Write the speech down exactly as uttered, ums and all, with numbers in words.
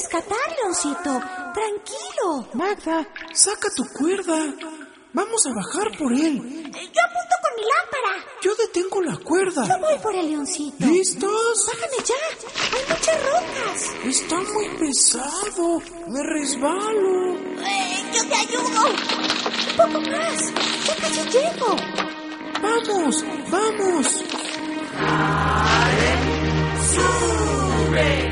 rescatar, Leoncito. Tranquilo. Magda, saca tu cuerda. Vamos a bajar por él. Yo apunto con mi lámpara. Yo detengo la cuerda. Yo voy por el Leoncito. ¿Listos? Bájame ya. Hay muchas rocas. Está muy pesado. Me resbalo. Eh, yo te ayudo. Un poco más. Ya casi llego. Vamos, vamos. ¡Sube!